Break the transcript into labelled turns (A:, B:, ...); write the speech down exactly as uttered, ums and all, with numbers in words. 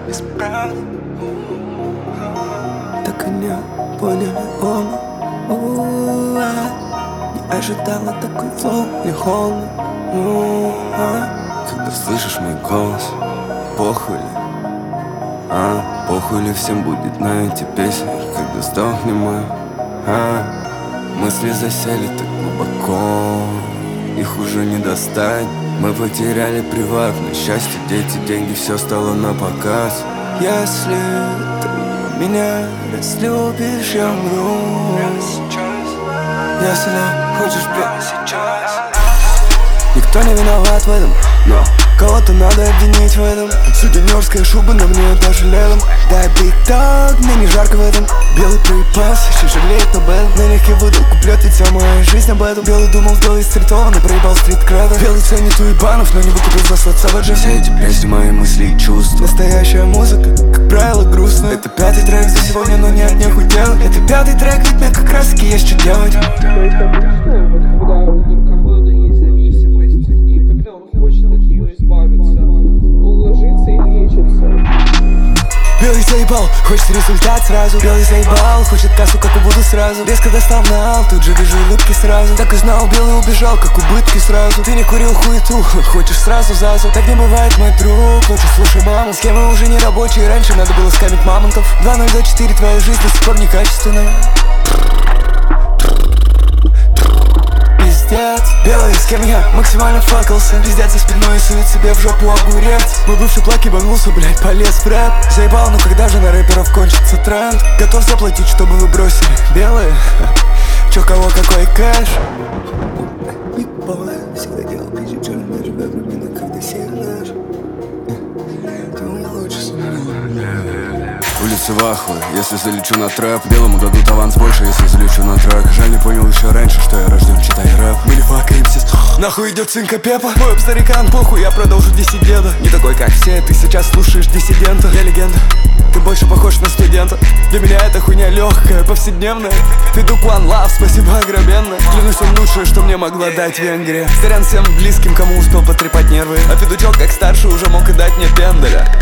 A: без правды.
B: Так и не поняли оба. У-а. Не ожидала такой флоу, не холодно. У-а.
C: Когда слышишь мой голос, похуй ли? А, похуй ли всем будет на эти песни, когда сдохнем мы? А, мысли засели так глубоко, их уже не достать. Мы потеряли приватность, счастье, дети, деньги, все стало на показ.
B: Если ты меня разлюбишь, я умру. Если хочешь прямо сейчас. Никто не виноват в этом, но кого-то надо обвинить в этом. Сутенерская шуба на мне даже летом. Дай биг дог, мне не жарко в этом. Белый проебался, еще жалеет об этом. Налегке выдал куплет, ведь вся моя жизнь об этом. Белый думал, белый из цветов, но проебал стрит кредо. Белый ценит уебанов, но не выкупил за слотца в
C: Все эти песни, мои мысли и чувства.
B: Настоящая музыка, как правило, грустная. Это пятый трек за сегодня, но нет нехуй делать. Это пятый трек, ведь мне как раз таки есть что делать. Белый заебал, хочет результат сразу. Белый заебал, хочет кассу, как убуду сразу. Резко достал на ал, тут же вижу улыбки сразу. Так и знал, белый убежал, как убытки сразу. Ты не курил хуету, хочешь сразу зазу. Так не бывает, мой друг, лучше слушай маму. Схемы уже не рабочие, раньше надо было скамить мамонтов. Два ноль два четыре, твоя жизнь до сих пор некачественная. Пиздец, белый, с кем я максимально факался. Пиздец за спиной и сует себе в жопу огурец. Мой бывший плак ебанулся, блять, полез в рэп. Заебал, ну когда же на рэперов кончится тренд? Готов заплатить, чтобы вы бросили белые. Чё, кого, какой кэш? Всегда делал пизжи, черный живет, но не когда сильнешь. Ты мой лучший.
C: Улицы в ахуе, если залечу на трэп. Белому дадут аванс больше, если залечу на трек. Жаль, не понял еще раньше, что я рожден, читай рэп. Мы не факаемся, нахуй идет цинка пепа. Мой об старикан, похуй, я продолжу диссидента. Не такой, как все, ты сейчас слушаешь диссидента. Я легенда, ты больше похож на студента. Для меня эта хуйня легкая, повседневная. Ты дук one love, спасибо огромное. Клянусь, он лучшее, что мне могла дать Венгрия. Сорян всем близким, кому успел потрепать нервы. А Федучок, как старший, уже мог и дать мне пендаля.